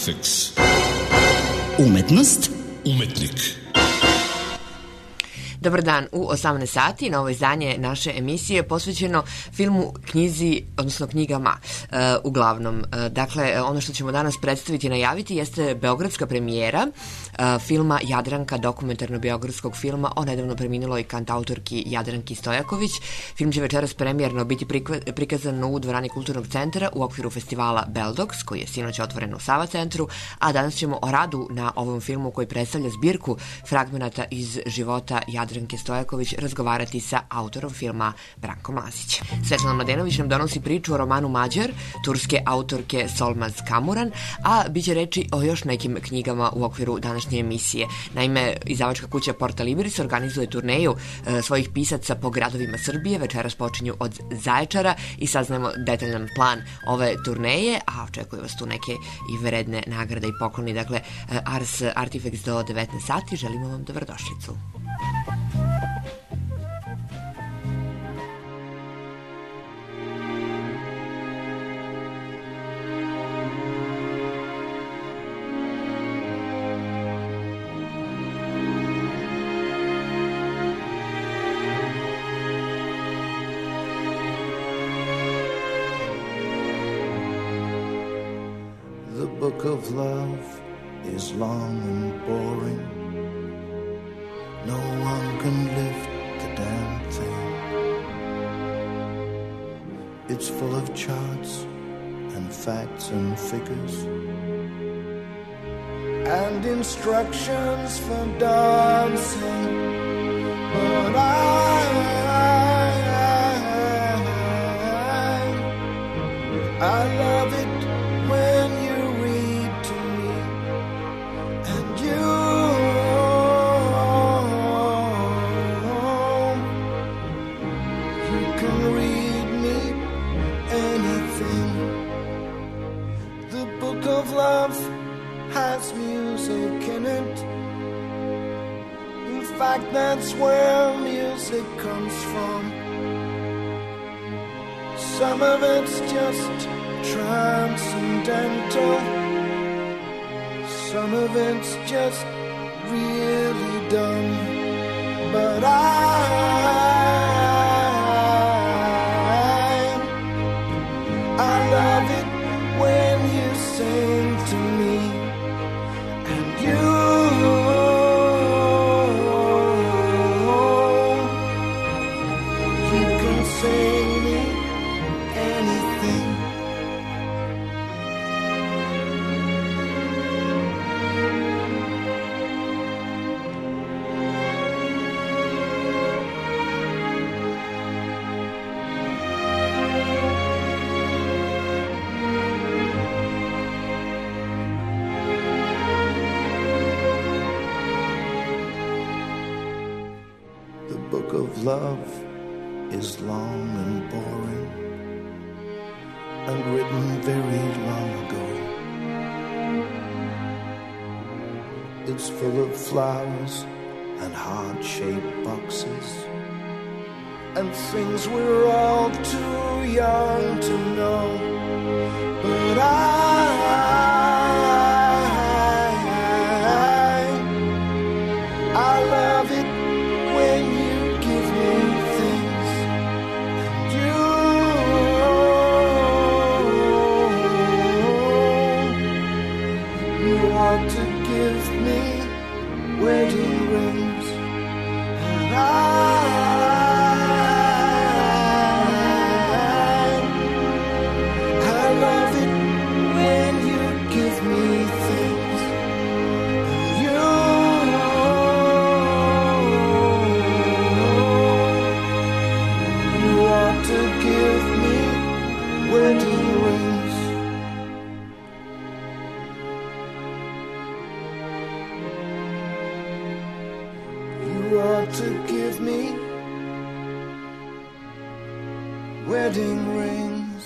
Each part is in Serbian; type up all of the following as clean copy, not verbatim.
Artifex. Umetnost. Umetnik. Dobar dan, u 18 sati novo izdanje naše emisije posvećeno filmu, knjizi, odnosno knjigama uglavnom. Dakle, ono što ćemo danas predstaviti i najaviti jeste beogradska premijera filma Jadranka, dokumentarno-beogradskog filma o nedavno preminuloj kantautorki Jadranki Stojaković. Film će večeras premijerno biti prikazan u dvorani Kulturnog centra u okviru festivala Beldox, koji je sinoć otvoren u Sava centru, a danas ćemo o radu na ovom filmu koji predstavlja zbirku fragmenata iz života Jadranke Stojaković razgovarati sa autorom filma Brankom Lazić. Svetlana Mladenović nam donosi priču o romanu Mađar, turske autorke Solmaz Kamuran, a bit će reči o još nekim knjigama u okviru današnje emisije. Naime, izdavačka kuća Porta Libris organizuje turneju svojih pisaca po gradovima Srbije. Večeras počinju od Zaječara i saznajemo detaljan plan ove turneje, a očekuju vas tu neke i vredne nagrade i pokloni. Dakle, Ars Artifex do 19 sati. Želimo vam dobrodošlicu. The book of love is long and boring. No one can lift the damn thing. It's full of charts and facts and figures and instructions for dancing. But I love it when you read to me, and you can read me anything. The book of love has music in it. In fact, that's where music comes from. Some of it's just transcendental. Some of it's just really dumb. But I love it when you sing to me, and you can sing me anything. The book of love is long and boring and written very long ago. It's full of flowers and heart-shaped boxes and things we're all too young to know. But I love it when you give me things, and you ought to give me wedding rings, and I love it when you give me things, and you ought to give me wedding rings. You ought to give me wedding rings.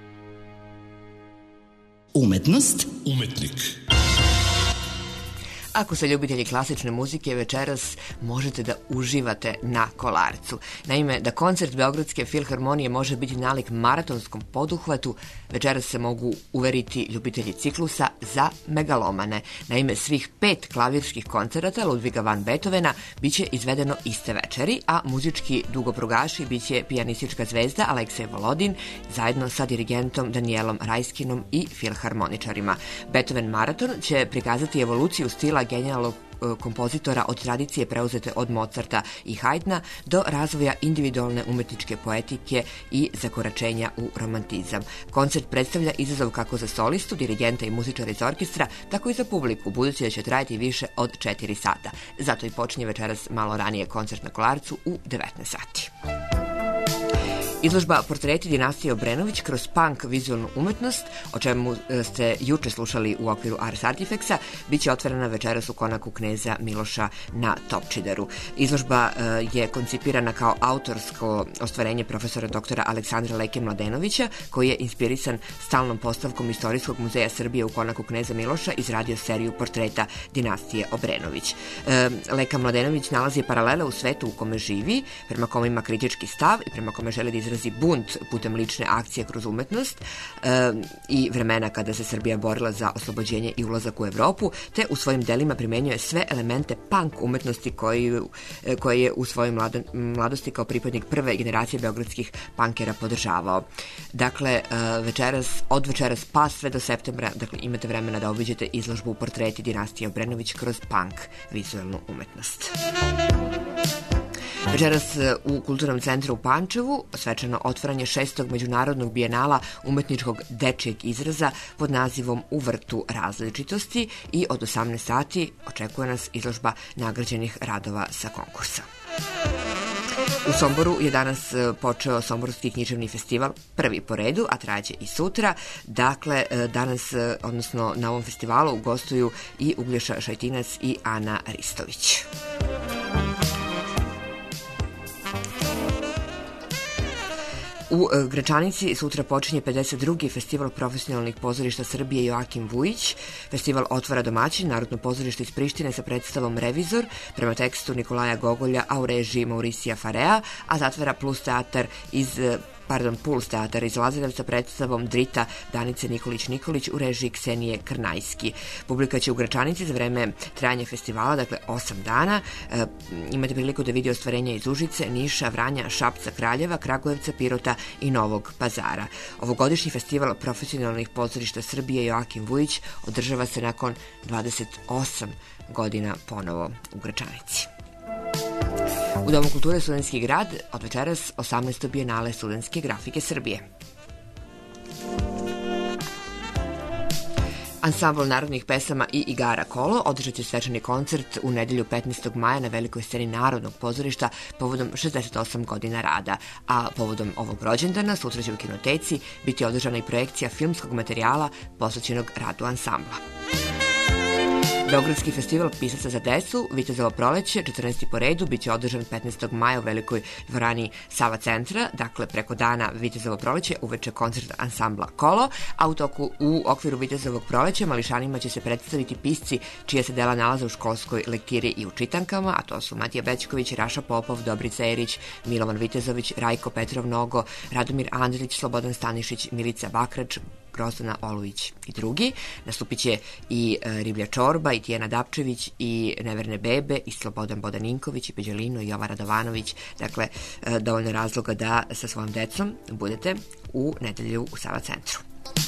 Umetnost. Umetnik. Ako ste ljubitelji klasične muzike, večeras možete da uživate na Kolarcu. Naime, da koncert Beogradske filharmonije može biti nalik maratonskom poduhvatu, večeras se mogu uveriti ljubitelji ciklusa za megalomane. Naime, svih 5 klavirskih koncerata Ludviga van Beethovena biće izvedeno iste večeri, a muzički dugoprugaši biće pijanistička zvezda Aleksej Volodin zajedno sa dirigentom Danielom Rajskinom i filharmoničarima. Beethoven maraton će prikazati evoluciju stila genijalnog kompozitora od tradicije preuzete od Mozarta i Haydna do razvoja individualne umetničke poetike i zakoračenja u romantizam. Koncert predstavlja izazov kako za solistu, dirigenta i muzičara iz orkestra, tako i za publiku, budući da će trajati više od 4 sata. Zato i počinje večeras malo ranije koncert na Kolarcu u 19 sati. Izložba Portreti dinastije Obrenović kroz punk vizualnu umetnost, o čemu ste juče slušali u okviru Ars Artifexa, bit će otvorena večeras u konaku Kneza Miloša na Topčideru. Izložba je koncipirana kao autorsko ostvarenje profesora doktora Aleksandra Leke Mladenovića, koji je inspirisan stalnom postavkom Istorijskog muzeja Srbije u konaku Kneza Miloša izradio seriju Portreta dinastije Obrenović. Leka Mladenović nalazi paralele u svetu u kome živi, prema kome ima kritički stav i prema kome želi da izrazi bunt putem lične akcije kroz umetnost i vremena kada se Srbija borila za oslobođenje i ulazak u Evropu, te u svojim delima primenjuje sve elemente punk umetnosti koje je u svojoj mladosti kao pripadnik prve generacije beogradskih punkera podržavao. Dakle, od večeras pa sve do septembra, dakle, imate vremena da obiđete izložbu Portreti dinastije Obrenović kroz punk vizualnu umetnost. Večeras u Kulturnom centru u Pančevu svečano otvaranje 6. međunarodnog bijenala umetničkog dečijeg izraza pod nazivom U vrtu različitosti i od 18 sati očekuje nas izložba nagrađenih radova sa konkursa. U Somboru je danas počeo Somborski književni festival, prvi po redu, a trajaće i sutra. Dakle, danas, odnosno na ovom festivalu, gostuju i Uglješa Šajtinac i Ana Ristović. U Gračanici sutra počinje 52. festival profesionalnih pozorišta Srbije Joakim Vujić. Festival otvara domaćin Narodno pozorište iz Prištine sa predstavom Revizor prema tekstu Nikolaja Gogolja, a u režiji Mauricija Farea, a zatvara Puls teatar iz Lazarevca predstavom Drita Danice Nikolić-Nikolić u režiji Ksenije Krnajski. Publika će u Gračanici za vreme trajanja festivala, dakle 8 dana, imate priliku da vidi ostvarenja iz Užice, Niša, Vranja, Šapca, Kraljeva, Kragujevca, Pirota i Novog Pazara. Ovogodišnji festival profesionalnih pozorišta Srbije Joakim Vujić održava se nakon 28 godina ponovo u Gračanici. U Domu kulture Studentski grad od večeras 18. bijenale studentske grafike Srbije. Ansambl narodnih pesama i igara Kolo održat će svečani koncert u nedelju 15. maja na velikoj sceni Narodnog pozorišta povodom 68 godina rada, a povodom ovog rođendana sutra će u kinoteci biti održana i projekcija filmskog materijala posvećenog radu ansambla. Beogradski festival pisaca za decu, Vitezovo proleće, 14. po redu, biće održan 15. maja u velikoj dvorani Sava centra, dakle preko dana Vitezovo proleće uveče koncert ansambla Kolo, a u okviru Vitezovog proleća mališanima će se predstaviti pisci čija se dela nalaze u školskoj lektiri i u čitankama, a to su Matija Bećković, Raša Popov, Dobrica Erić, Milovan Vitezović, Rajko Petrov Nogo, Radomir Andrić, Slobodan Stanišić, Milica Bakrač, Grozdana Olujić i drugi. Nastupit će i Riblja Čorba, i Tijena Dapčević, i Neverne bebe, i Slobodan Bodaninković, i Peđelino, i Jova Radovanović. Dakle, dovoljno razloga da sa svojom decom budete u nedelju u Sava centru.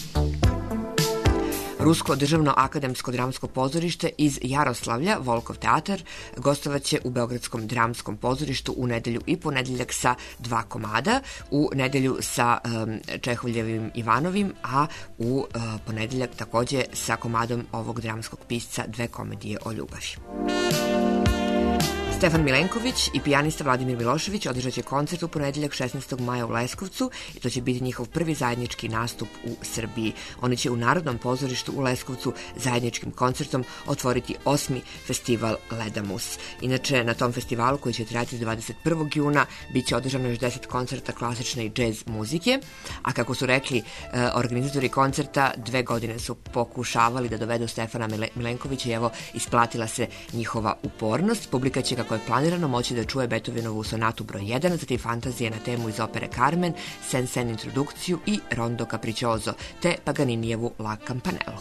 Rusko državno akademsko dramsko pozorište iz Jaroslavlja, Volkov teatar, gostovaće u Beogradskom dramskom pozorištu u nedelju i ponedeljak sa 2 komada, u nedelju sa Čehovljevim Ivanovim, a u ponedeljak takođe sa komadom ovog dramskog pisca 2 komedije o ljubavi. Stefan Milenković i pijanista Vladimir Milošević održat će koncert u ponedeljak 16. maja u Leskovcu i to će biti njihov prvi zajednički nastup u Srbiji. Oni će u Narodnom pozorištu u Leskovcu zajedničkim koncertom otvoriti 8. festival Ledamus. Inače, na tom festivalu koji će trajati 21. juna bit će održano još 10 koncerta klasične i džez muzike, a kako su rekli organizatori koncerta, 2 godine su pokušavali da dovedu Stefana Milenkovića i evo, isplatila se njihova upornost. Publika će, kako je planirano, moći da čuje Beethovenovu sonatu broj 1, zatim fantazije na temu iz opere Carmen, Sen introdukciju i Rondo Capriccioso, te Paganinijevu La Campanello.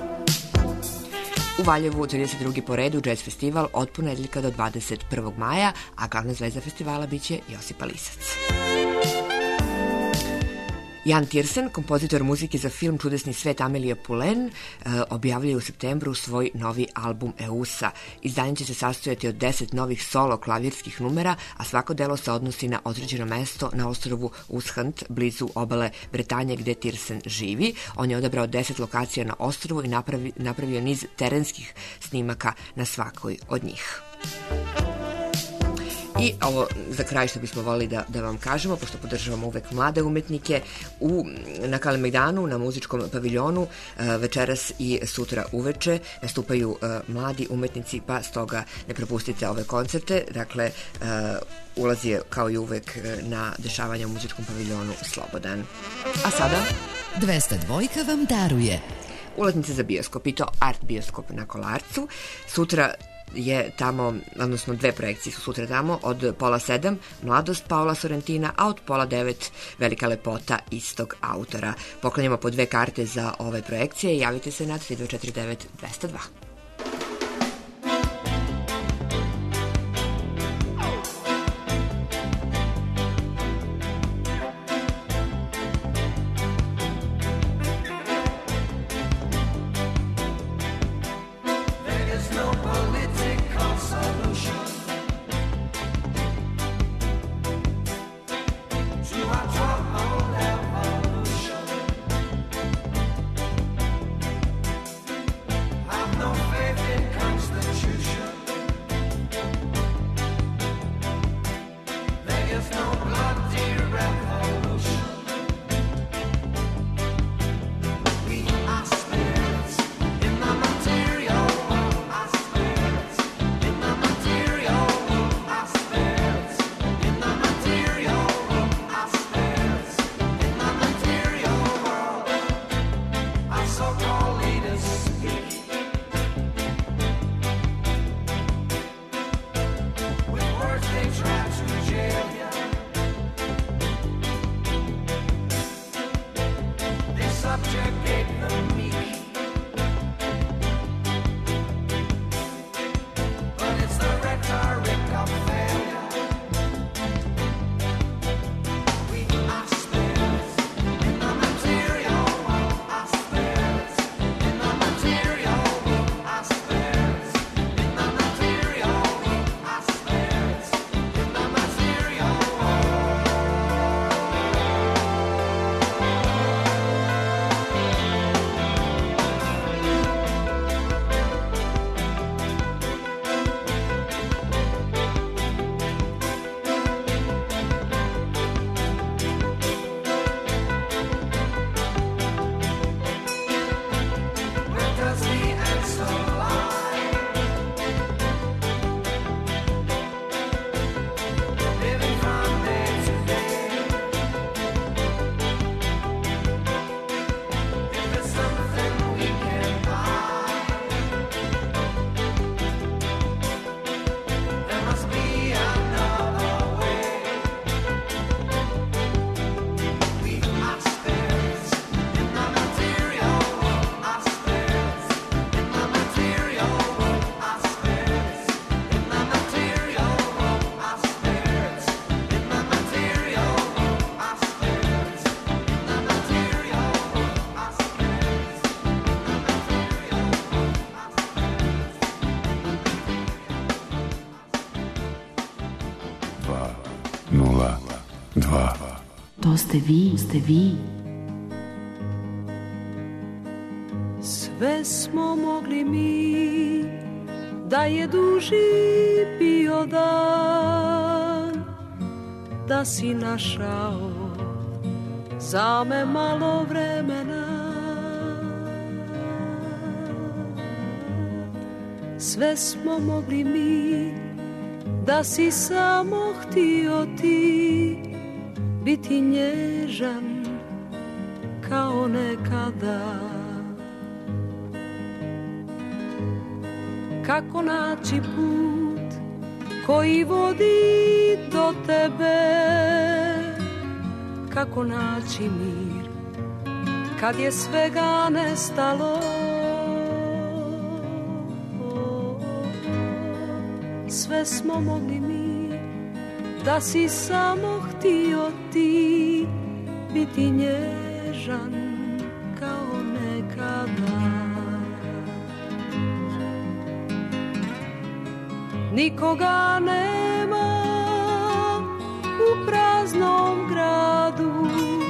U Valjevu 32. po redu jazz festival od ponedeljka do 21. maja, a glavna zvezda festivala biće Josipa Lisac. Jan Tiersen, kompozitor muzike za film Čudesni svet Amelije Poulain, objavljuje u septembru svoj novi album Eusa. Izdanje će se sastojati od 10 novih solo klavirskih numera, a svako delo se odnosi na određeno mesto na ostrvu Ushant, blizu obale Bretanje gde Tiersen živi. On je odabrao 10 lokacija na ostrvu i napravio niz terenskih snimaka na svakoj od njih. I ovo za kraj što bismo volili da vam kažemo, pošto podržavamo uvek mlade umetnike, na Kalemegdanu, na muzičkom paviljonu, večeras i sutra uveče nastupaju mladi umetnici, pa stoga ne propustite ove koncerte. Dakle, ulaz je kao i uvek na dešavanja u muzičkom paviljonu slobodan. A sada 202 vam daruje ulaznice za bioskop, i to Art bioskop na Kolarcu. Sutra je tamo, odnosno 2 projekcije su sutra tamo, od pola 7 Mladost Paola Sorrentina, a od pola 9 Velika lepota istog autora. Poklanjamo po 2 karte za ove projekcije i javite se na 3249 202. To ste vi. Sve smo mogli mi da je duži bio dan, da si našao za me malo vremena. Sve smo mogli mi, da si samo htio ti biti nježan kao nekada. Kako naći put koji vodi do tebe, kako naći mir kad je svega nestalo. Sve smo mogli mi, da si samo htio ti biti nježan kao nekada. Nikoga nema u praznom gradu,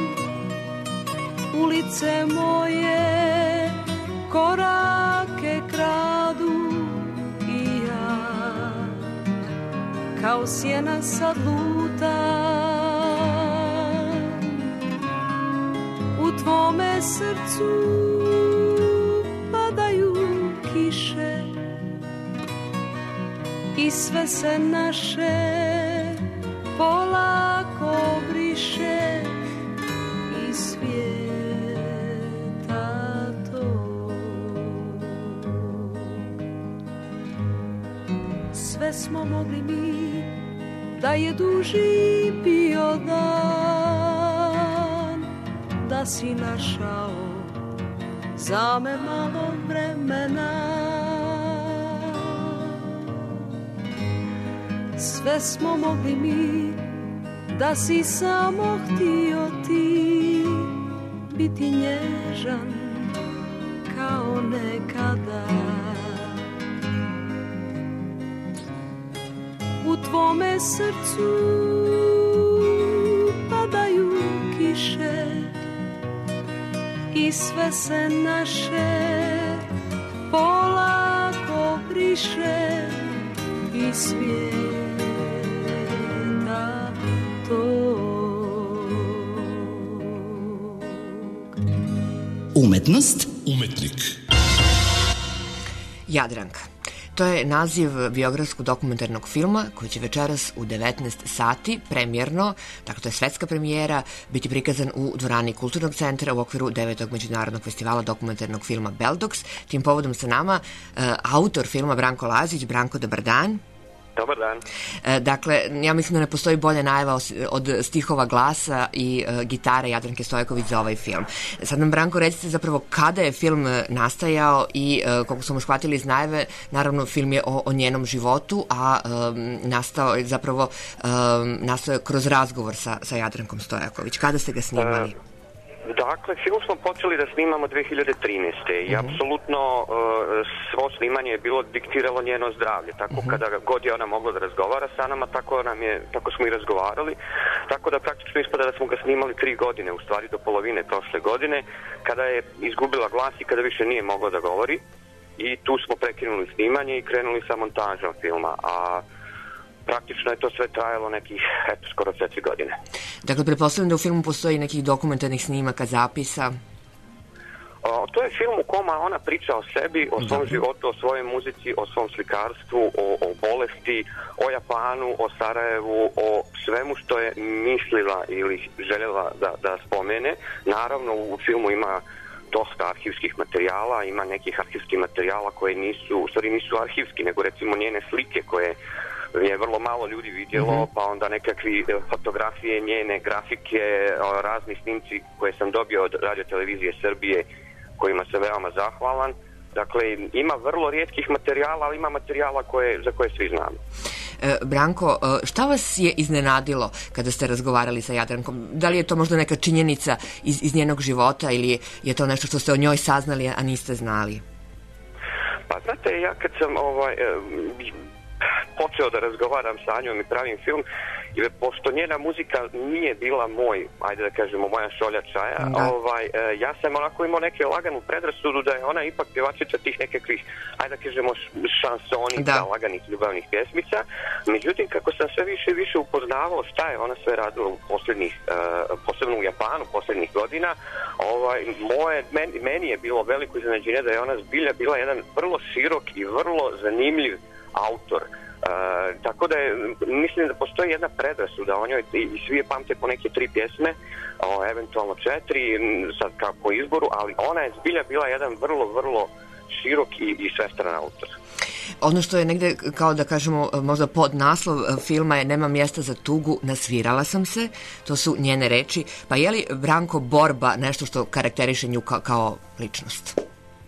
ulice moje korake kradu i ja kao sjena sad lutam. U tvome srcu padaju kiše i sve se naše polako briše iz svijeta tog. Sve smo mogli mi, da je duži bio dan, da si našao za me malo vremena. Sve smo mogli mi, da si samo htio ti biti nježan kao nekada. U tvome srcu padaju kiše i sve se naše polako briše iz svijeta tog. Umetnost, umetnik. Jadranka. To je naziv biografskog dokumentarnog filma koji će večeras u 19 sati premijerno, dakle to je svetska premijera, biti prikazan u dvorani Kulturnog centra u okviru 9. međunarodnog festivala dokumentarnog filma Beldox. Tim povodom sa nama autor filma Branko Lazić. Branko, dobar dan. Dobar dan. Dakle, ja mislim da ne postoji bolja najava od stihova, glasa i gitare Jadranke Stojković za ovaj film. Sad nam, Branko, recite zapravo kada je film nastajao i koliko smo shvatili iz najave, naravno film je o njenom životu, a nastao je kroz razgovor sa Jadrankom Stojaković. Kada ste ga snimali? Dakle, film smo počeli da snimamo 2013. I apsolutno svo snimanje je bilo diktiralo njeno zdravlje. Tako kada god je ona mogla da razgovara sa nama, tako smo i razgovarali. Tako da praktično ispada da smo ga snimali 3 godine, u stvari do polovine prošle godine, kada je izgubila glas i kada više nije mogla da govori. I tu smo prekinuli snimanje i krenuli sa montažom filma. A praktično je to sve trajalo nekih, skoro 4 godine. Dakle, pretpostavljam da u filmu postoji nekih dokumentarnih snimaka, zapisa. To je film u koma ona priča o sebi, o svom životu, o svojoj muzici, o svom slikarstvu, o bolesti, o Japanu, o Sarajevu, o svemu što je mislila ili željela da spomene. Naravno, u filmu ima dosta arhivskih materijala, ima nekih arhivskih materijala koje nisu arhivski, nego recimo njene slike koje je vrlo malo ljudi vidjelo, pa onda nekakvi fotografije njene, grafike, razni snimci koje sam dobio od Radio-televizije Srbije, kojima sam veoma zahvalan. Dakle, ima vrlo rijetkih materijala, ali ima materijala za koje svi znamo. Branko, šta vas je iznenadilo kada ste razgovarali sa Jadrankom? Da li je to možda neka činjenica iz njenog života ili je to nešto što ste o njoj saznali, a niste znali? Pa znate, ja kad sam počeo da razgovaram sa njom i pravim film, pošto njena muzika nije bila ajde da kažemo, moja šolja čaja, ja sam onako imao neke laganu predrasudu da je ona ipak pjevačica tih nekakvih, ajde da kažemo, šansonica, laganih ljubavnih pjesmica. Međutim, kako sam sve više i više upoznavao šta je ona sve radila u posebno u Japanu, posljednjih godina, meni je bilo veliko iznenađenje da je ona zbilja bila jedan vrlo širok i vrlo zanimljiv autor. Tako da mislim da postoji jedna predrasuda o njoj i svi je pamte po neke 3 pjesme, eventualno 4, sad kako izboru, ali ona je zbilja bila jedan vrlo, vrlo širok i svestran autor. Ono što je negde, kao da kažemo, možda pod naslov filma je Nema mjesta za tugu, nasvirala sam se, to su njene reči. Pa je li, Branko, borba nešto što karakteriše nju kao ličnost?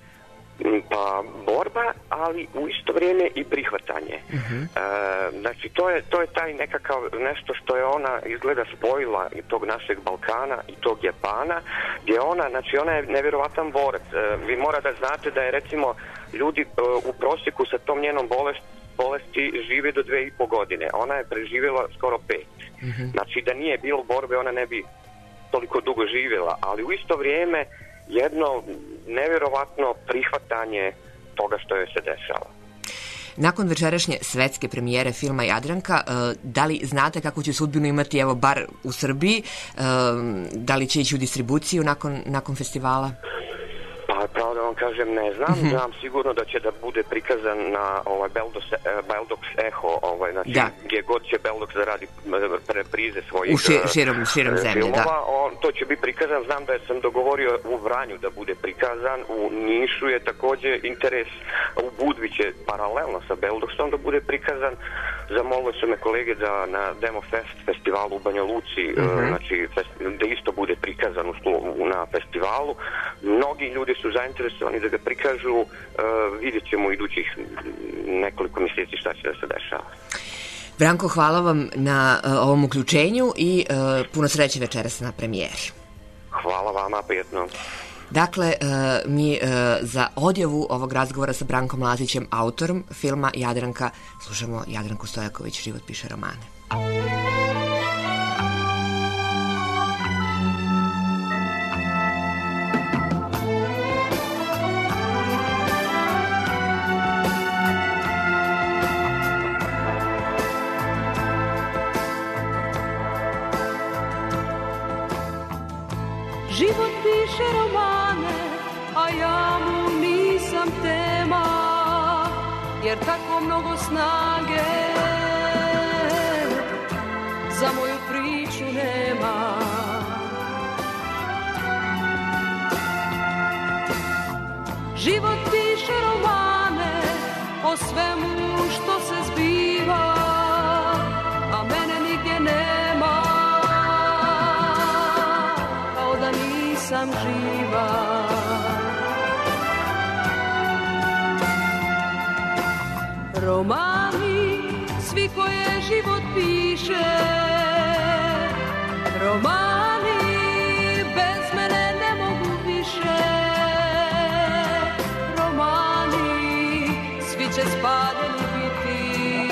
Pa borba, ali u isto vrijeme i prihvatanje. Znači to je taj nekakav nešto što je ona izgleda spojila i tog našeg Balkana i tog Japana, gdje ona je nevjerovatan borac. Vi mora da znate da je recimo ljudi u prosjeku sa tom njenom bolesti žive do 2,5 godine. Ona je preživjela skoro 5. Znači da nije bilo borbe ona ne bi toliko dugo živjela, ali u isto vrijeme jedno nevjerovatno prihvatanje toga što joj se dešava. Nakon večerašnje svetske premijere filma Jadranka, da li znate kako će sudbinu imati, evo, bar u Srbiji? Da li će ići u distribuciju nakon festivala? Pa pravo da vam kažem, ne znam. Znam sigurno da će da bude prikazan na Beldox Eho, znači gdje god će Beldox da radi reprize svojih širom zemlje, filmova. To će biti prikazan. Znam da sam dogovorio u Vranju da bude prikazan, u Nišu je također interes, u Budvi će paralelno sa Beldoxom da bude prikazan. Zamolili su me kolege da na Demo Fest festivalu u Banja Luci, znači da isto bude prikazan na festivalu. Mnogi ljudi su zainteresovani da ga prikažu, vidjet ćemo u idućih nekoliko mjeseci šta će da se dešava. Branko, hvala vam na ovom uključenju i puno sreće večeras na premijeri. Hvala vama, prijetno. Dakle, mi za odjavu ovog razgovora sa Brankom Lazićem, autorom filma Jadranka, slušamo Jadranku Stojaković, Život piše romane. Život piše romane, a ja mu nisam tema, jer tako mnogo snage za moju priču nema. Život piše romane o svemu što se zbiva, a mene nigdje nema, kao da nisam živa. Romani, svi koje život piše, romani, bez mene ne mogu više. Romani, svi će spaljeni biti.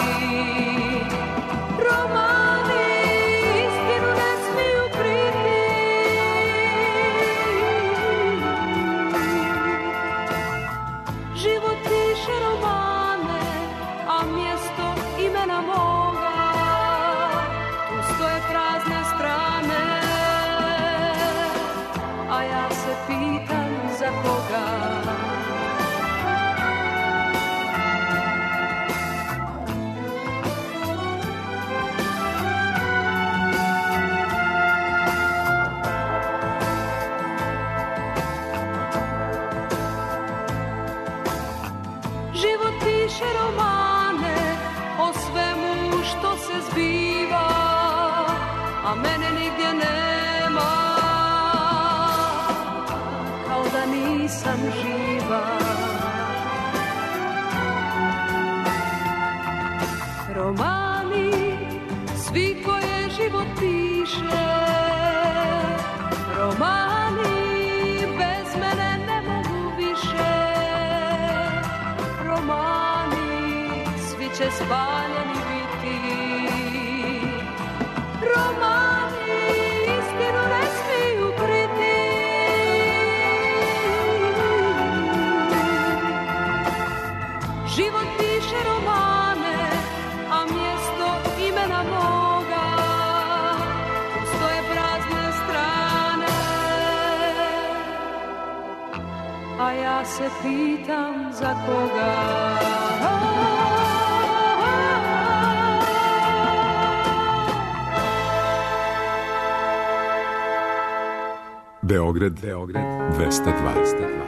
Romani, istinu ne smiju kriti. Život piše romane, a mjesto imena moga, tu stoje prazne strane, a ja se pitam za koga. Život piše romane o svemu što se zbiva, a mene nigdje nema, kao da nisam živa. Romani, svi koje život piše, romani, bez mene ne mogu više. Romani, svi će spaljeni biti. a ja se pitam za koga. Beograd 202.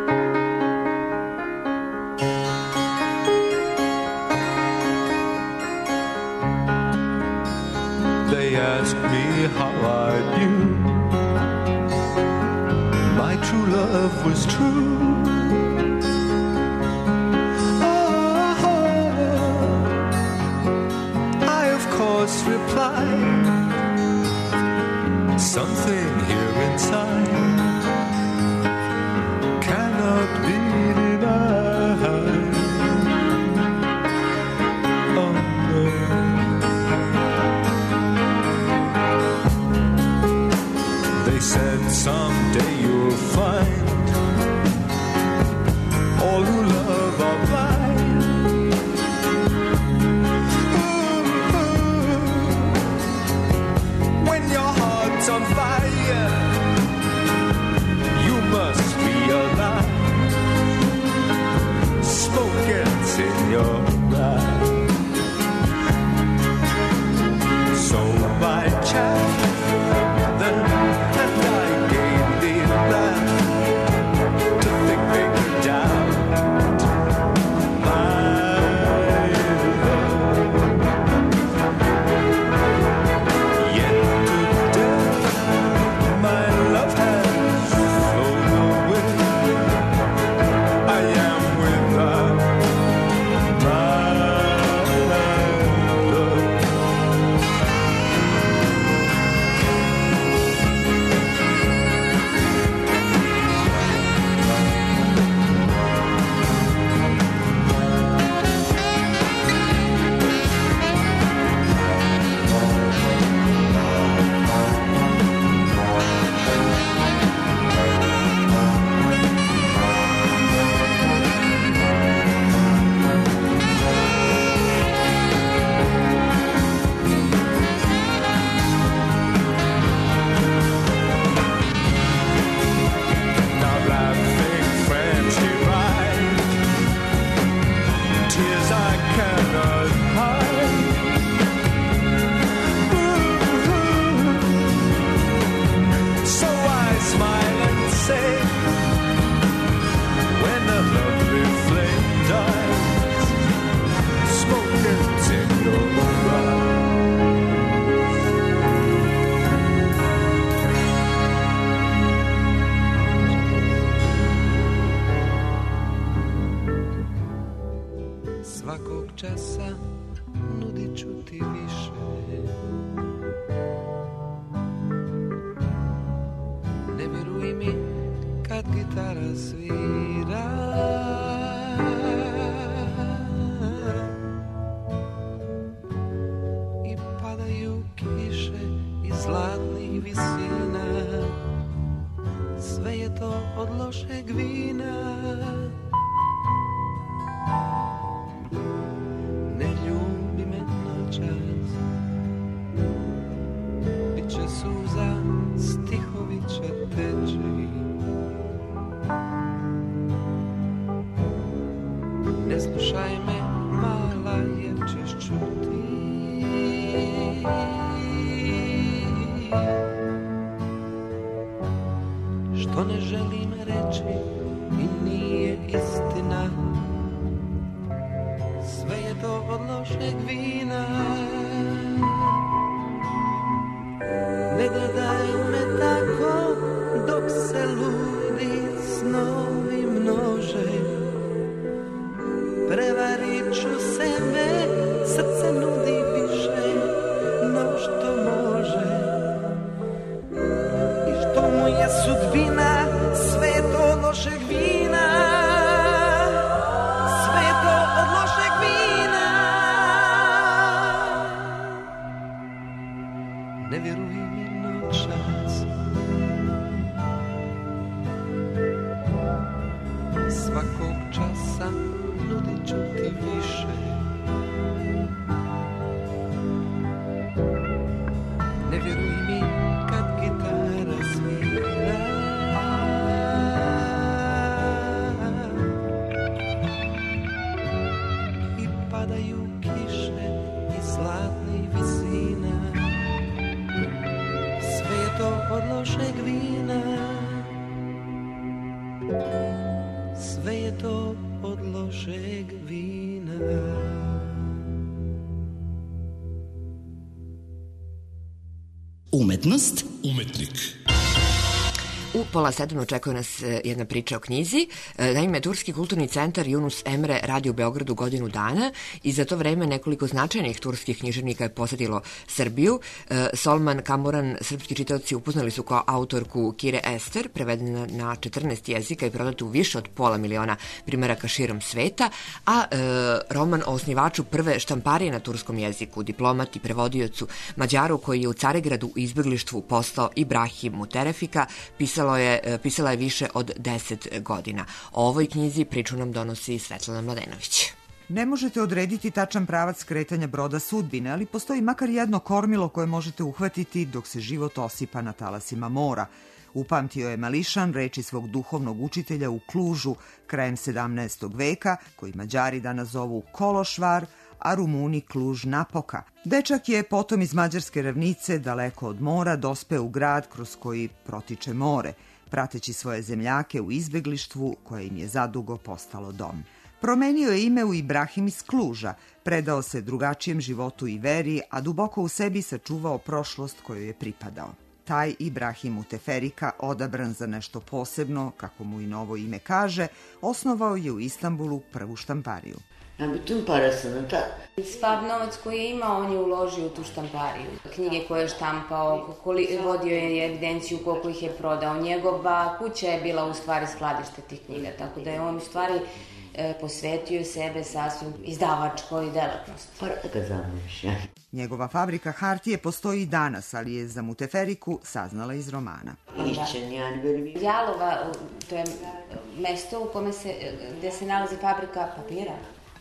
They ask me how I knew my true love was true. I of course replied, something here inside cannot be denied. Oh no. They said someday you'll find all who love are blind. When your heart's on fire, you must be alive. Smoke gets in your eye. So my child, then and I gave the land to think they could doubt my love. Yet today my love has flown away. I am without my love. Now laughing friends deride tears I cannot hide. So I smile and say, when a lovely flame dies, smoke gets in your eyes. Svakog časa nudit ću ti više. Ne vjeruj mi kad gitara svira. I padaju kiše iz zlatnih visina. Sve je to od lošeg vina. Ne ljubi me noćas, bit će suza, stihovi će teći. Ne slušaj me, mala, jer ćeš čuti. Što ne želim reći i nije istina. Sve je to od lošeg vina. Ne gledaj me tako dok se ludi snovi množe. Prevarit ću sebe, srce nudi više no što može. I što mu je sudbina, sve je to od lošeg vina. Sve je to od lošeg vina. Ne vjeruj mi noćas, svakog časa nudit ću ti više. Ne vjeruj mi kad gitara svira. od lošeg vina. Sve je to od lošeg vina. Umetnost, Umetnik. U 6:30 očekuje nas jedna priča o knjizi. Naime, Turski kulturni centar Yunus Emre radi u Beogradu godinu dana i za to vreme nekoliko značajnih turskih književnika je posetilo Srbiju. Solman Kamuran, srpski čitaoci upoznali su kao autorku Kire Ester, prevedena na 14 jezika i prodata u više od 500.000 primeraka širom sveta, a roman o osnivaču prve štamparije na turskom jeziku, diplomati, prevodiocu Mađaru koji je u Carigradu u izbeglištvu postao Ibrahim Muterefika, pisala je više od 10 godina. O ovoj knjizi priču nam donosi Svetlana Mladenović. Ne možete odrediti tačan pravac kretanja broda sudbine, ali postoji makar jedno kormilo koje možete uhvatiti dok se život osipa na talasima mora. Upamtio je Mališan reči svog duhovnog učitelja u Klužu krajem 17. veka, koji Mađari danas zovu Kološvar, a Rumuni Kluž Napoka. Dečak je potom iz Mađarske ravnice, daleko od mora, dospeo u grad kroz koji protiče more, prateći svoje zemljake u izbeglištvu koje im je zadugo postalo dom. Promenio je ime u Ibrahim iz Kluža, predao se drugačijem životu i veri, a duboko u sebi sačuvao prošlost koju je pripadao. Taj Ibrahim Muteferika, odabran za nešto posebno, kako mu i novo ime kaže, osnovao je u Istanbulu prvu štampariju. Bütün parasını da... Sav novac koji je imao, on je uložio u tu štampariju. Knjige koje je štampao, vodio je evidenciju koliko ih je prodao. Njegova kuća je bila u stvari skladište tih knjiga, tako da je on u stvari posvetio sebe sasvim izdavačkoj delatnosti. Para da ga zamljiš, ja. Njegova fabrika hartije postoji i danas, ali je za Muteferiku saznala iz romana. Jalova, to je mesto u kome gde se nalazi fabrika papira.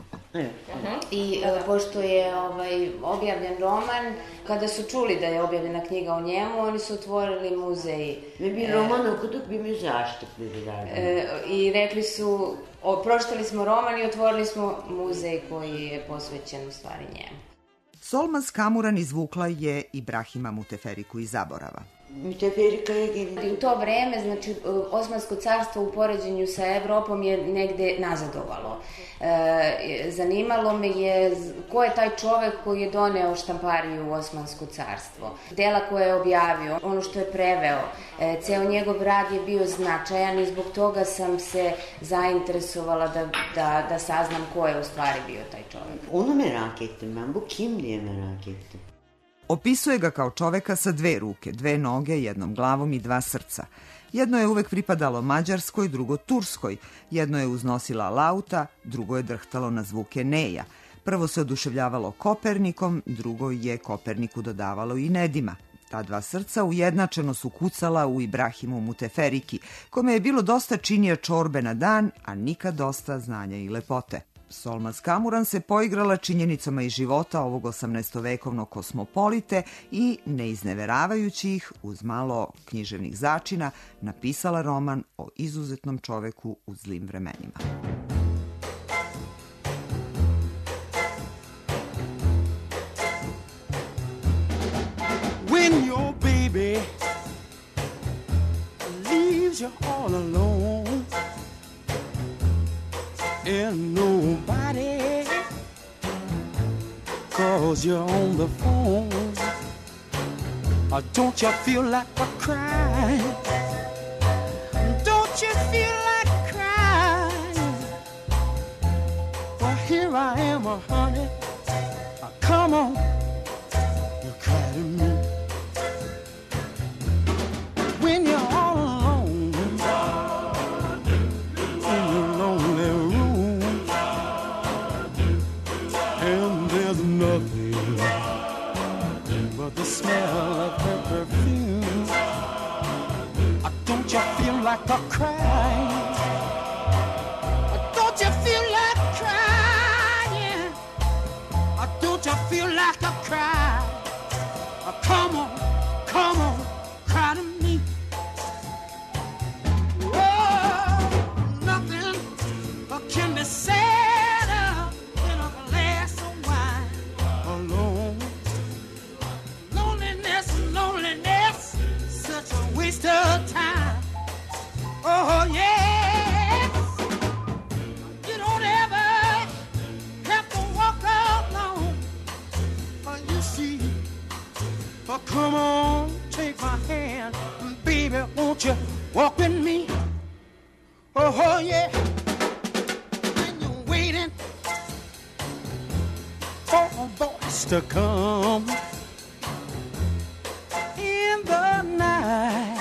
I pošto je objavljen roman, kada su čuli da je objavljena knjiga o njemu, oni su otvorili muzej. Mi bi roman okuduk bi mi zaštitili. I rekli su, pročitali smo roman i otvorili smo muzej koji je posvećen u stvari njemu. Solmaz Kamuran izvukla je Ibrahima Muteferiku iz zaborava. U to vreme, znači, Osmansko carstvo u poređenju sa Evropom je negde nazadovalo. Zanimalo me je ko je taj čovek koji je doneo štampariju u Osmansko carstvo. Dela koje je objavio, ono što je preveo, ceo njegov rad je bio značajan i zbog toga sam se zainteresovala da saznam ko je u stvari bio taj čovek. Onu merak ettim ben, bu kim diye merak ettim. Opisuje ga kao čoveka sa 2 ruke, 2 noge, 1 glavom i 2 srca. Jedno je uvek pripadalo Mađarskoj, drugo Turskoj. Jedno je uznosila lauta, drugo je drhtalo na zvuke neja. Prvo se oduševljavalo Kopernikom, drugo je Koperniku dodavalo i Nedima. Ta 2 srca ujednačeno su kucala u Ibrahimu Muteferiki, kome je bilo dosta činija čorbe na dan, a nikad dosta znanja i lepote. Solmaz Kamuran se poigrala činjenicama iz života ovog 18-vekovnog kosmopolite i, ne izneveravajući ih, uz malo književnih začina, napisala roman o izuzetnom čoveku u zlim vremenima. When your baby leaves you all alone and nobody calls you on the phone, don't you feel like a crying? Don't you feel like crying? Well, here I am, honey. Come on, you cry to me. When you're all alone in your lonely room, and there's nothing but the smell of her perfume, don't you feel like a crying? Don't you feel like crying? Don't you feel like a cry? Come on, cry to me. Oh, nothing can be said in a glass of wine alone. Loneliness, such a won't you walk with me? Oh yeah. When you're waiting for a voice to come in the night,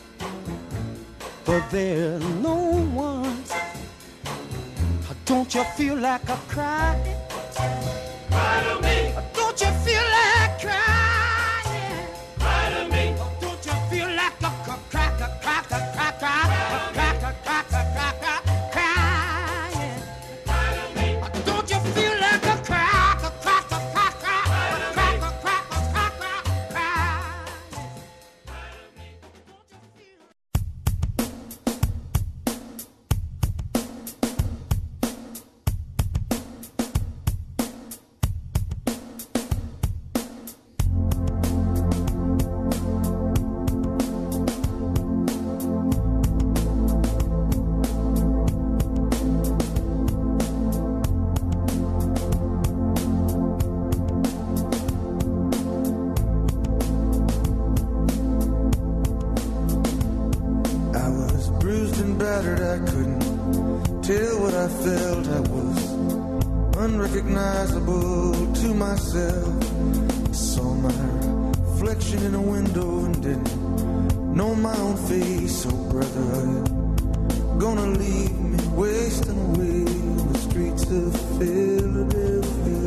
but there's no one. Don't you feel like a cry? Cry to me. Don't you feel like crying? Cry to me. Don't you feel like a cracker, cracker, cracker, cracker, cracker, cracker, crying? Cry to me. Don't you feel like a cracker, cracker, cracker, cracker, cracker, cracker, crying? Unrecognizable to myself. I saw my reflection in a window and didn't know my own face. Oh brother, are you gonna leave me wasting away on the streets of Philadelphia?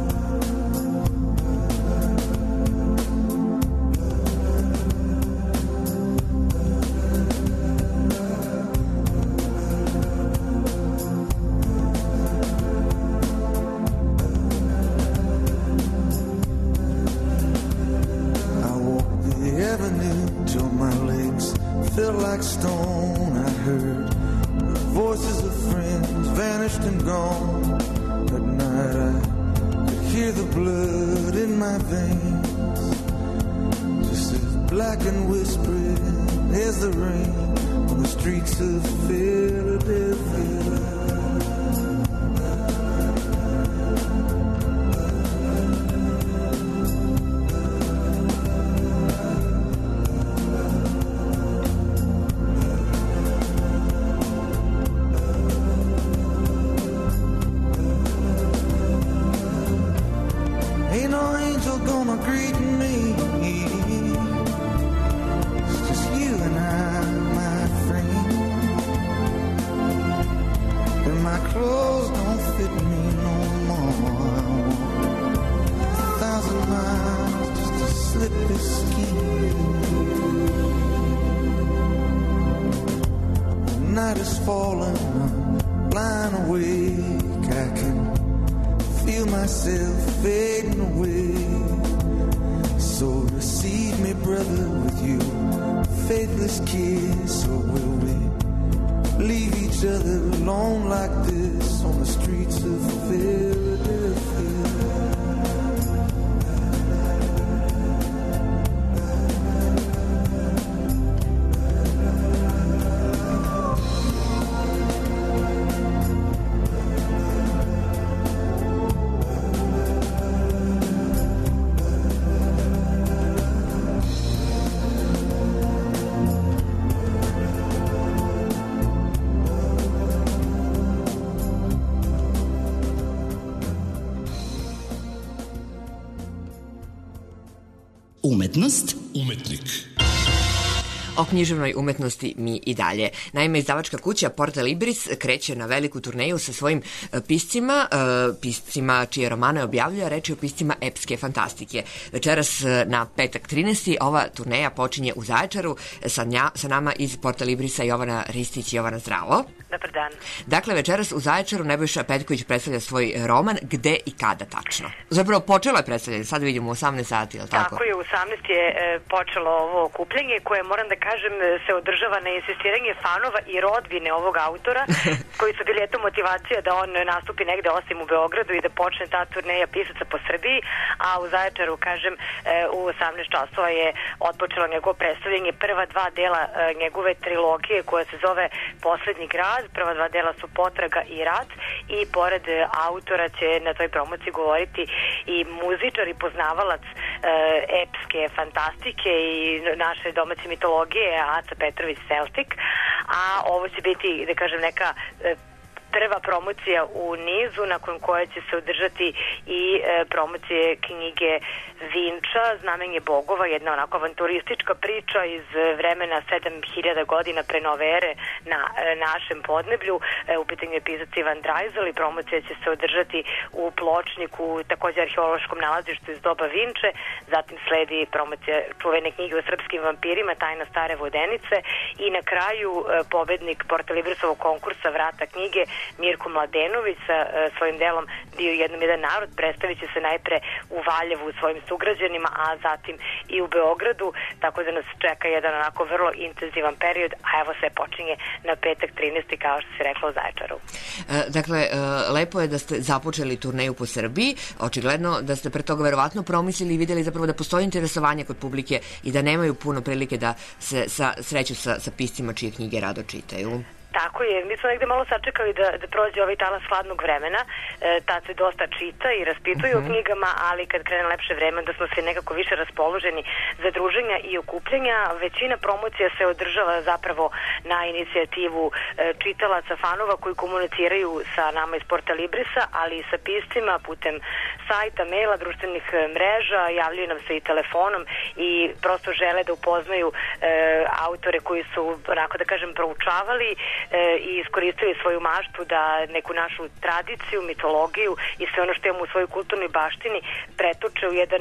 Stone, I heard the voices of friends vanished and gone. At night I could hear the blood in my veins, just as black and whispering as the rain on the streets of Philadelphia. Umetnost, umetnik. O književnoj umetnosti mi i dalje. Naime, izdavačka kuća Porta Libris kreće na veliku turneju sa svojim piscima čije romane objavljuje, reč je o piscima epske fantastike. Večeras na petak 13. ova turneja počinje u Zaječaru, sa nama iz Porta Librisa Jovana Ristić. Jovana, zdravo. Dobar dan. Dakle, večeras u Zaječaru Nebojša Petković predstavlja svoj roman. Gde i kada tačno? Zapravo, počelo je predstavljanje, sad vidimo u 18 sati, je li tako? Tako je, u 18 je počelo ovo okupljanje koje, moram da kažem, se održava na insistiranje fanova i rodbine ovog autora, koji su bili eto motivacija da on nastupi negde osim u Beogradu i da počne ta turneja pisaca po Srbiji, a u Zaječaru, kažem, u 18 časova je otpočelo njegovo predstavljanje prva dva dela njegove trilogije koja se zove Poslednji grad rad. Prva dva dela su Potraga i Rat i pored autora će na toj promociji govoriti i muzičar i poznavalac epske fantastike i naše domaće mitologije Aca Petrović Celtik, a ovo će biti, da kažem, neka prva promocija u nizu nakon koje će se održati i promocije knjige Vinča, Znamenje bogova, jedna onako avanturistička priča iz vremena 7000 godina pre nove ere na našem podneblju. U pitanju je pisac Ivan Drajzel i promocija će se održati u Pločniku, takođe arheološkom nalazištu iz doba Vinče. Zatim sledi promocija čuvene knjige o srpskim vampirima, Tajna stare vodenice i na kraju pobednik Portalibrisovog konkursa Vrata knjige Mirko Mladenović sa svojim delom Bio jednom jedan narod predstavit će se najpre u Valjevu svojim sugrađanima, a zatim i u Beogradu, tako da nas čeka jedan onako vrlo intenzivan period, a evo sve počinje na petak 13. kao što se rekla u Zaječaru. Dakle, lepo je da ste započeli turneju po Srbiji, očigledno da ste pre toga verovatno promislili i videli zapravo da postoji interesovanje kod publike i da nemaju puno prilike da se sreću sa piscima čije knjige rado čitaju. Tako je, mi smo negde malo sačekali da prođe ovaj talas hladnog vremena, tad se dosta čita i raspituje o knjigama, ali kad krene lepše vreme da smo se nekako više raspoloženi za druženja i okupljenja. Većina promocija se održava zapravo na inicijativu čitalaca, fanova koji komuniciraju sa nama iz Portalibrisa, ali i sa piscima putem sajta, maila, društvenih mreža, javljaju nam se i telefonom i prosto žele da upoznaju autore koji su, onako da kažem, proučavali i iskoristili svoju maštu da neku našu tradiciju, mitologiju i sve ono što imamo u svojoj kulturnoj baštini pretoče u jedan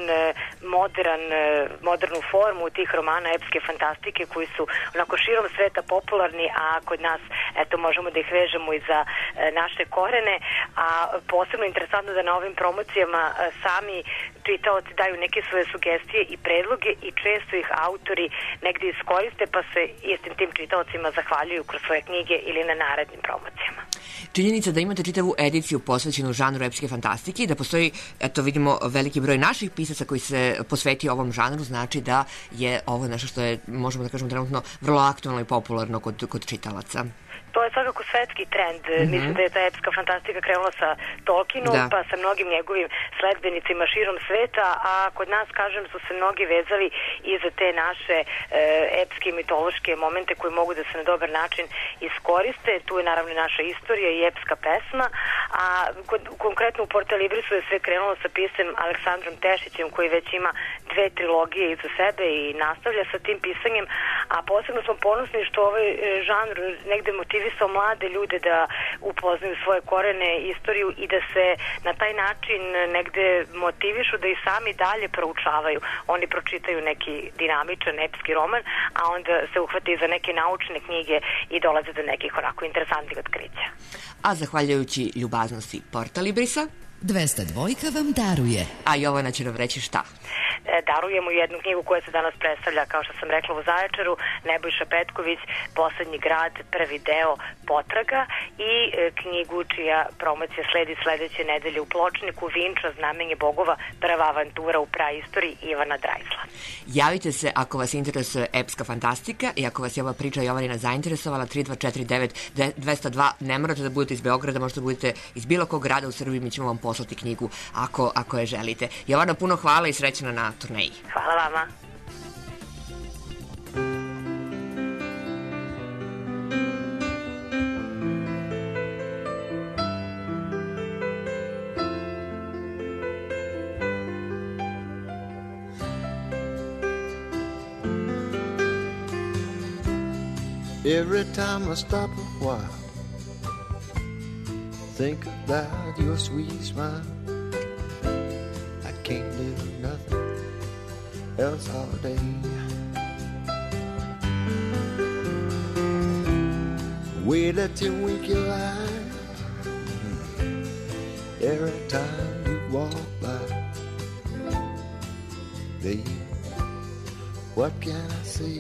modernu formu tih romana epske fantastike koji su onako širom sveta popularni, a kod nas eto možemo da ih vežemo i za naše korene, a posebno interesantno da na ovim promocijama sami čitaoci daju neke svoje sugestije i predloge i često ih autori negde iskoriste pa se istim tim čitaocima zahvaljuju kroz svoje knjige ili na narednim promocijama. Činjenica da imate čitavu ediciju posvećenu žanru epske fantastike i da postoji, eto vidimo, veliki broj naših pisaca koji se posveti ovom žanru, znači da je ovo nešto što je, možemo da kažemo, trenutno vrlo aktualno i popularno kod čitalaca. To je svakako svetski trend. Mislim da je ta epska fantastika krenula sa Tolkienom, pa sa mnogim njegovim sledbenicima širom sveta, a kod nas, kažem, su se mnogi vezali i za te naše epske i mitološke momente koji mogu da se na dobar način iskoriste. Tu je naravno naša istorija i epska pesma, a konkretno u Portalibrisu je sve krenulo sa pisem Aleksandrom Tešićem koji već ima 2 trilogije iza sebe i nastavlja sa tim pisanjem, a posebno smo ponosni što ovaj žanr negde motivisao mlade ljude da upoznaju svoje korene, istoriju i da se na taj način negde motivišu da i sami dalje proučavaju. Oni pročitaju neki dinamičan epski roman, a onda se uhvate za neke naučne knjige i dolaze do nekih onako interesantnih otkrića. A zahvaljujući ljubaznosti Portalibrisa, 202 vam daruje. A Jovana će nam reći šta? Darujemo jednu knjigu koja se danas predstavlja, kao što sam rekla, u Zaječaru, Nebojša Petković, Poslednji grad, prvi deo Potraga i knjigu čija promocija sledi sledeće nedelje u Pločniku, Vinča, Znamenje bogova, prva avantura u praistoriji Ivana Drajzla. Javite se ako vas interesuje epska fantastika i ako vas je ova priča Jovanina zainteresovala, 3249 202, ne morate da budete iz Beograda, možete da budete iz bilo kog grada u Srbiji, mi ćemo vam poslati knjigu ako je želite. Jovana, puno hvala i srećno na turneji. Hvala vama. Every time I stop a while, think about your sweet smile. I can't do nothing else all day. Wait till you wink your eye every time you walk by. Baby, what can I say?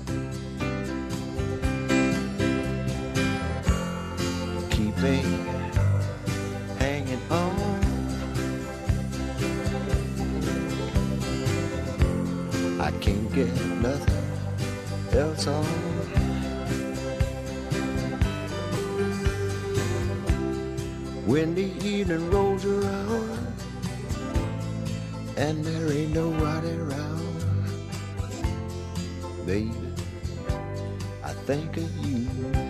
Keep me hanging on. I can't get nothing else on. when the evening rolls around and there ain't nobody around, baby, I think of you.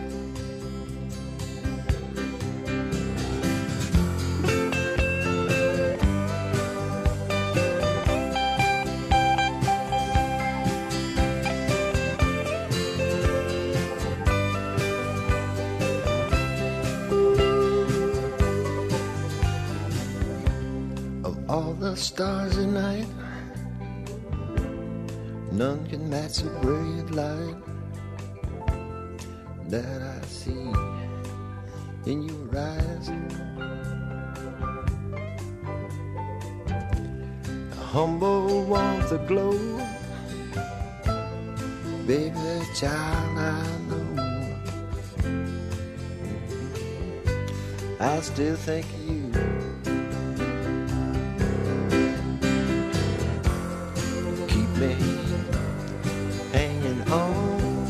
All the stars at night, none can match the brilliant light that I see in your eyes. The humble warmth aglow, baby, that child I know. I still think of you. Hanging on,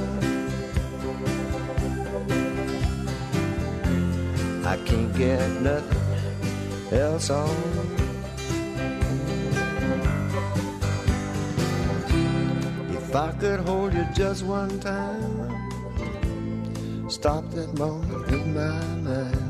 I can't get nothing else on. If I could hold you just one time, stop that moment in my mind.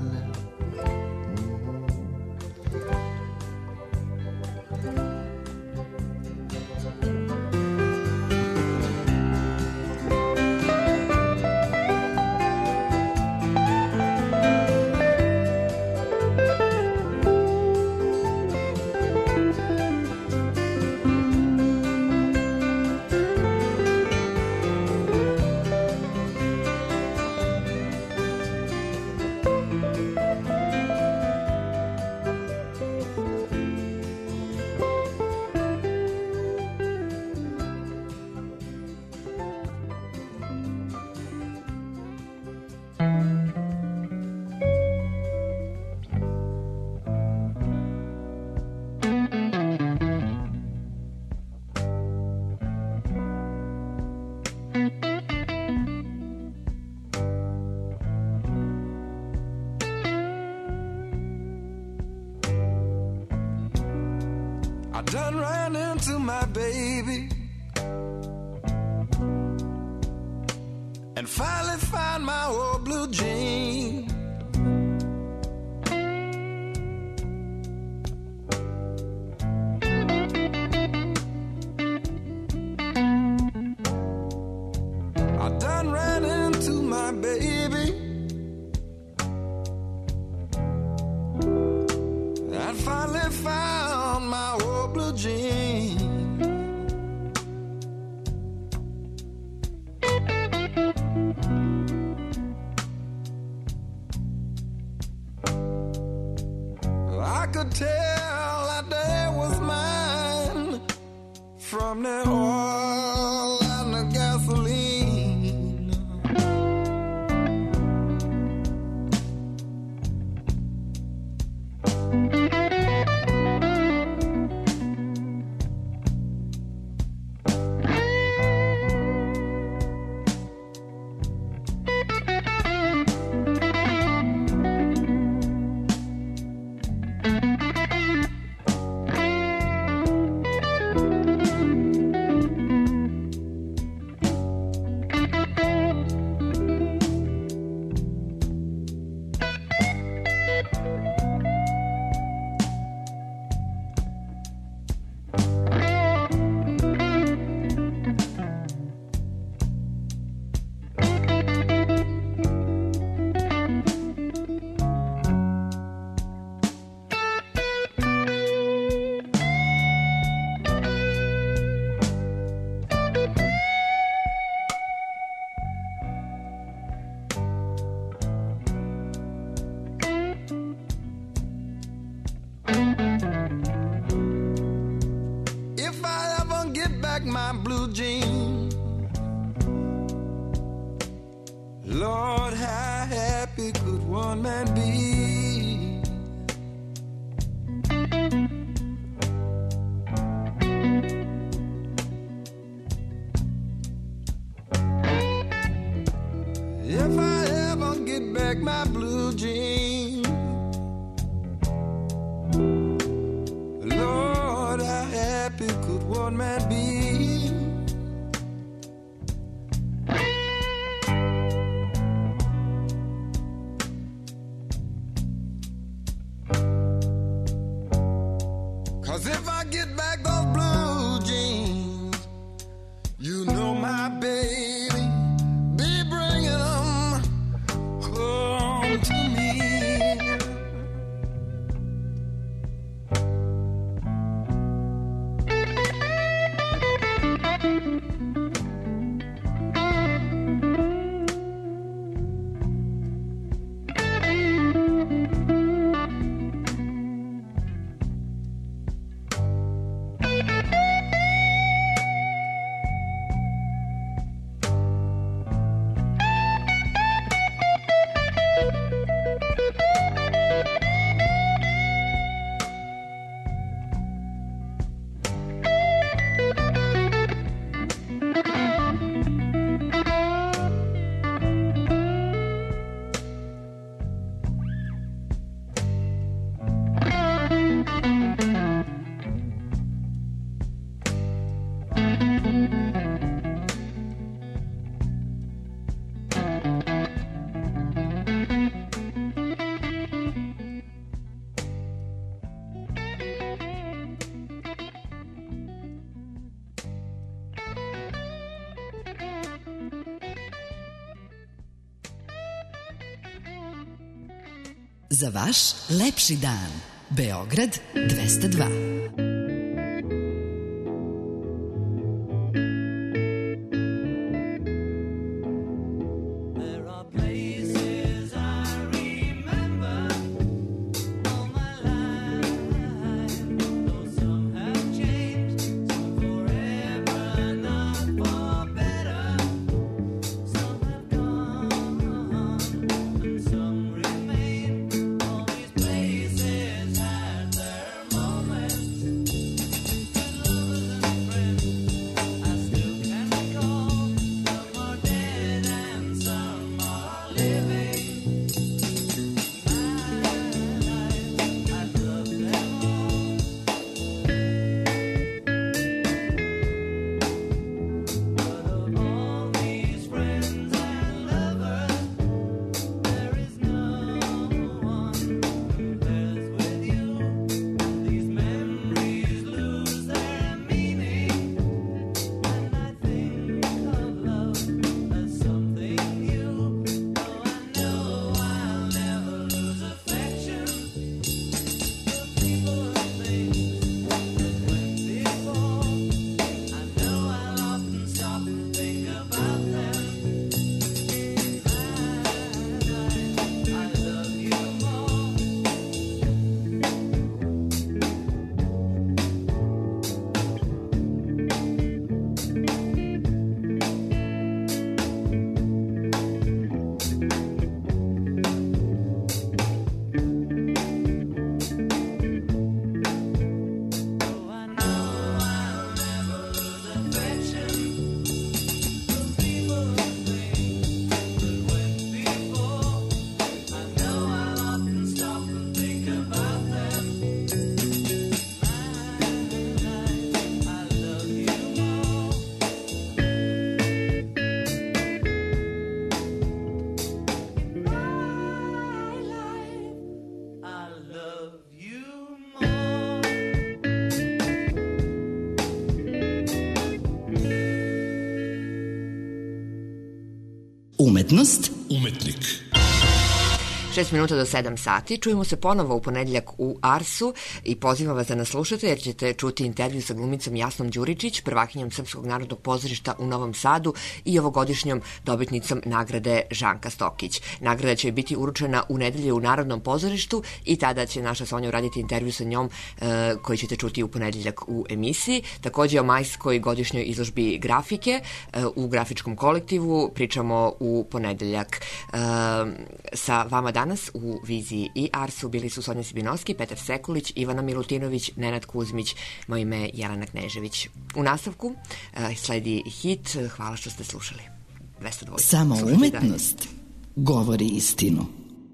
Done ran into my baby and finally found my old blue jean. I done ran into my baby and finally found my old blue jean. I could tell that day was mine from the oil and the gasoline. If I ever get back my blue jean, Lord, how happy could one man be? If I ever get back my blue jean, my baby, be bringing them home to me. Za vaš lepši dan. Beograd 202. Umetnost, umetnik. 6 minuta do 7 sati. Čujemo se ponovo u ponedeljak u Arsu i pozivam vas da nas slušate jer ćete čuti intervju sa glumicom Jasnom Đuričić, prvakinjom Srpskog narodnog pozorišta u Novom Sadu i ovogodišnjom dobitnicom nagrade Žanka Stokić. Nagrada će biti uručena u nedelju u Narodnom pozorištu i tada će naša Sonja uraditi intervju sa njom koji ćete čuti u ponedeljak u emisiji. Takođe o majskoj godišnjoj izložbi grafike u grafičkom kolektivu pričamo u ponedeljak. Sa vama danas u Viziji i Arsu bili su Sonja Sibinovski, Petar Sekulić, Ivana Milutinović, Nenad Kuzmić, moje ime je Jelena Knežević. U nastavku sledi hit. Hvala što ste slušali. 202. Samo umetnost govori istinu.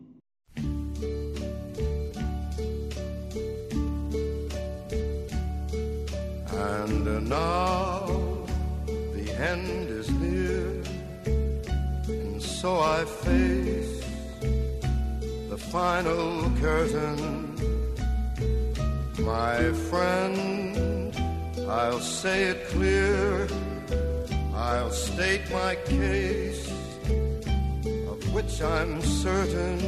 And now the end is near, and so I face the final curtain. My friend, I'll say it clear, I'll state my case, of which I'm certain.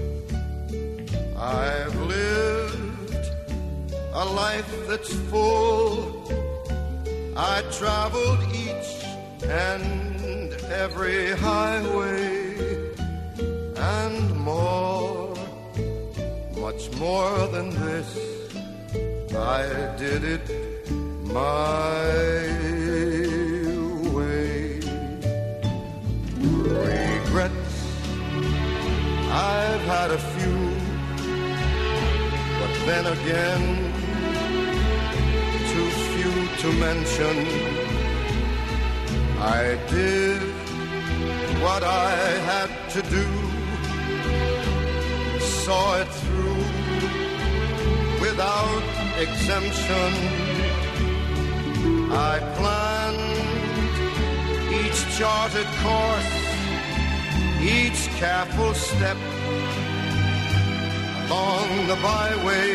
I've lived a life that's full. I traveled each and every highway and more, much more than this. I did it my way. Regrets, I've had a few, but then again, too few to mention. I did what I had to do, saw it through without exemption. I planned each charted course, each careful step along the byway,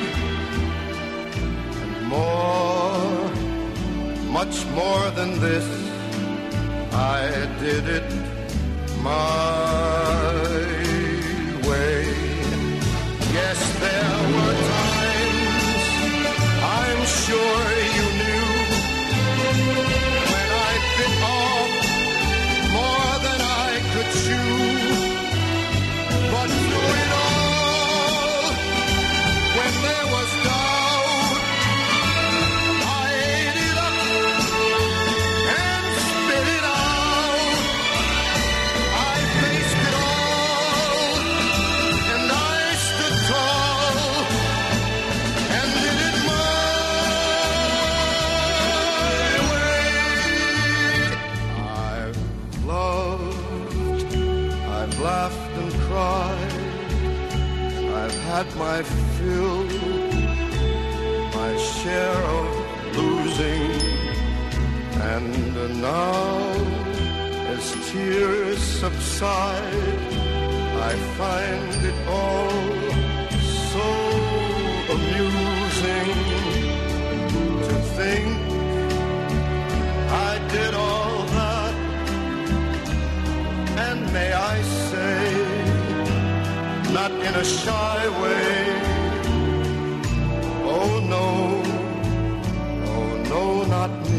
and more, much more than this, I did it my way. Yes, there were times, I'm sure you knew, when I bit off more than I could chew. But through it all, when there was doubt, I ate it up and spit it out. I faced it all, and I stood tall, and did it my way. I've loved, I've laughed and cried, I've had my fill, my share of losing, and now, as tears subside, I find it all so amusing to think I did all that, and may I say, not in a shy way, oh no, not me.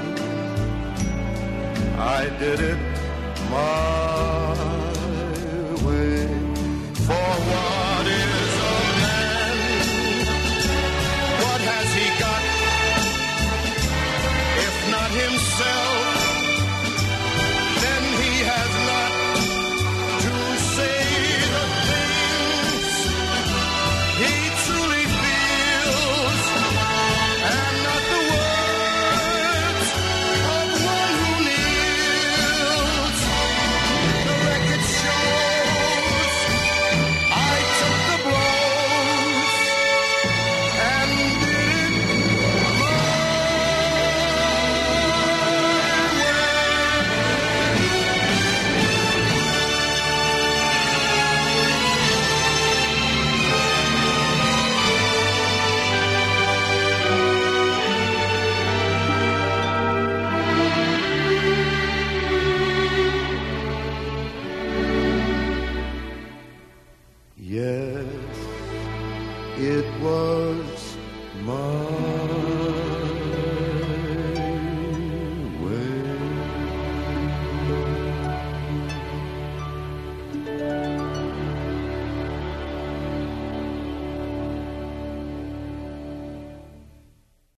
I did it my way. For what is a man? What has he got? If not himself, then he has not to say the things he truly feels, and not the words of one who kneels. The record shows I took the blows and did it my Yes, it was my